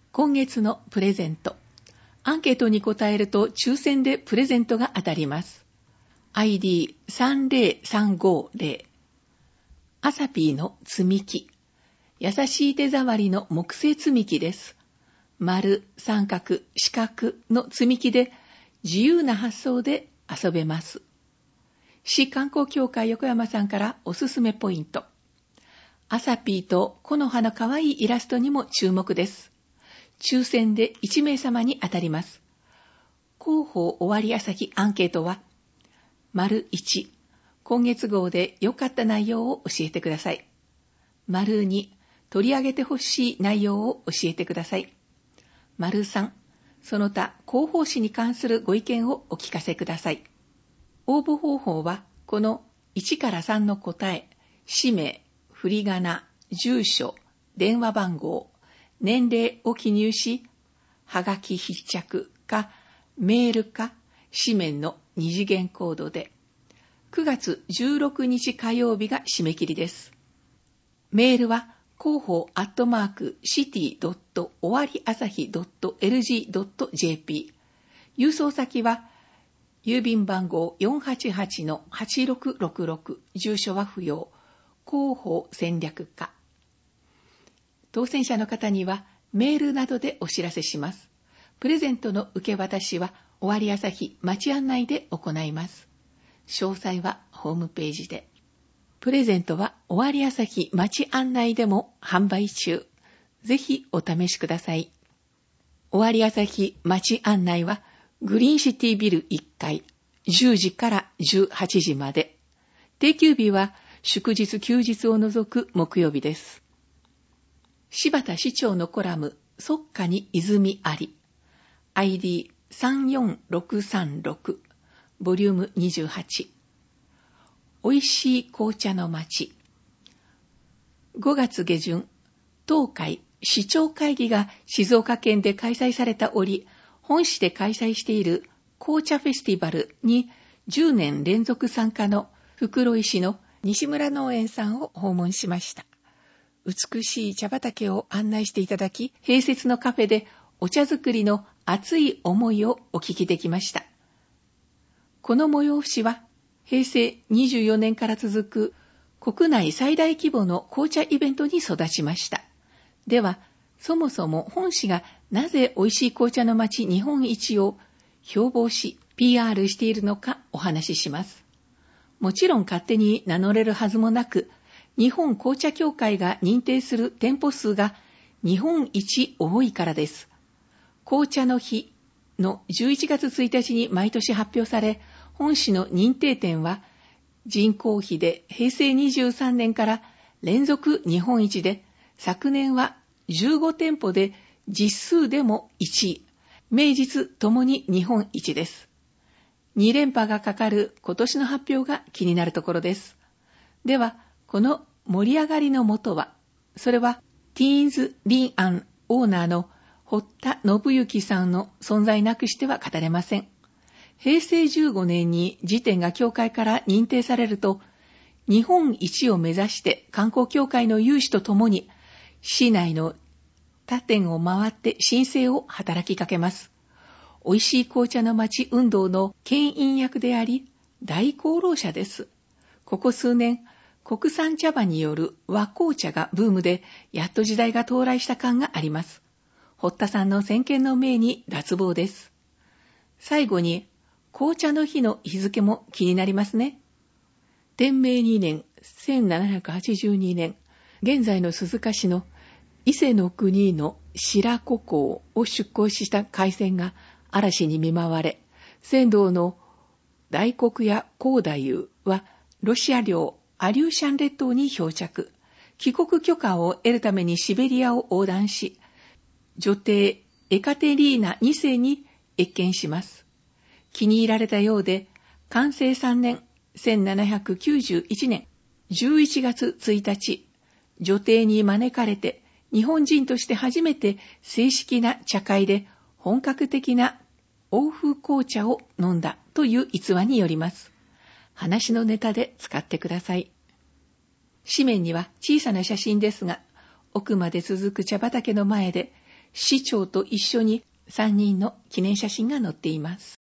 今月のプレゼント。アンケートに答えると抽選でプレゼントが当たります。ID30350 アサピーの積み木。優しい手触りの木製積み木です。丸、三角、四角の積み木で自由な発想で遊べます。市観光協会横山さんからおすすめポイント。アサピーと木の葉のかわいいイラストにも注目です。抽選で1名様に当たります。広報終わり朝日アンケートは、丸1、今月号で良かった内容を教えてください。丸2、取り上げてほしい内容を教えてください。丸3、その他広報誌に関するご意見をお聞かせください。応募方法は、この1から3の答え、氏名、振り仮名、住所、電話番号、年齢を記入し、はがき必着かメールか紙面の2次元コードで、9月16日火曜日が締め切りです。メールは広報@city.owariasahi.lg.jp、 郵送先は郵便番号 488-8666、 住所は不要、広報戦略課。当選者の方にはメールなどでお知らせします。プレゼントの受け渡しは終わり朝日町案内で行います。詳細はホームページで。プレゼントは終わり朝日町案内でも販売中。ぜひお試しください。終わり朝日町案内はグリーンシティビル1階、10時から18時まで。定休日は祝日休日を除く木曜日です。柴田市長のコラム、即下に泉あり。ID34636、ボリューム28。おいしい紅茶の街。5月下旬、当会市長会議が静岡県で開催された折、本市で開催している紅茶フェスティバルに10年連続参加の袋井市の西村農園さんを訪問しました。美しい茶畑を案内していただき、併設のカフェでお茶作りの熱い思いをお聞きできました。この催しは平成24年から続く国内最大規模の紅茶イベントに育ちました。では、そもそも本市がなぜ美味しい紅茶の街日本一を標榜し PR しているのかお話しします。もちろん勝手に名乗れるはずもなく、日本紅茶協会が認定する店舗数が日本一多いからです。紅茶の日の11月1日に毎年発表され、本市の認定店は人口比で平成23年から連続日本一で、昨年は15店舗で実数でも1位、名実ともに日本一です。2連覇がかかる今年の発表が気になるところです。では、この盛り上がりのもとは、それはティーンズ・リンアンオーナーの堀田信之さんの存在なくしては語れません。平成15年に時点が協会から認定されると、日本一を目指して観光協会の有志とともに、市内の他店を回って申請を働きかけます。美味しい紅茶の街運動の牽引役であり、大功労者です。ここ数年、国産茶葉による和紅茶がブームで、やっと時代が到来した感があります。堀田さんの先見の明に脱帽です。最後に、紅茶の日の日付も気になりますね。天明2年、1782年、現在の鈴鹿市の伊勢の国の白子港を出港した海船が嵐に見舞われ、船頭の大黒屋光太夫はロシア領アリューシャン列島に漂着。帰国許可を得るためにシベリアを横断し、女帝エカテリーナ2世に謁見します。気に入られたようで、寛政3年、1791年11月1日、女帝に招かれて、日本人として初めて正式な茶会で本格的な欧風紅茶を飲んだという逸話によります。話のネタで使ってください。紙面には小さな写真ですが、奥まで続く茶畑の前で、 市長と一緒に3人の記念写真が載っています。